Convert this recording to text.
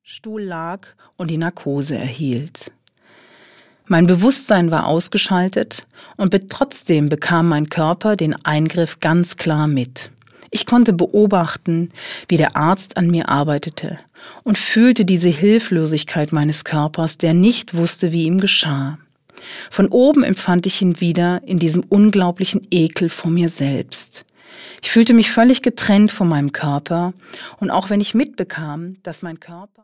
Stuhl lag und die Narkose erhielt. Mein Bewusstsein war ausgeschaltet und trotzdem bekam mein Körper den Eingriff ganz klar mit. Ich konnte beobachten, wie der Arzt an mir arbeitete und fühlte diese Hilflosigkeit meines Körpers, der nicht wusste, wie ihm geschah. Von oben empfand ich ihn wieder in diesem unglaublichen Ekel vor mir selbst. Ich fühlte mich völlig getrennt von meinem Körper und auch wenn ich mitbekam, dass mein Körper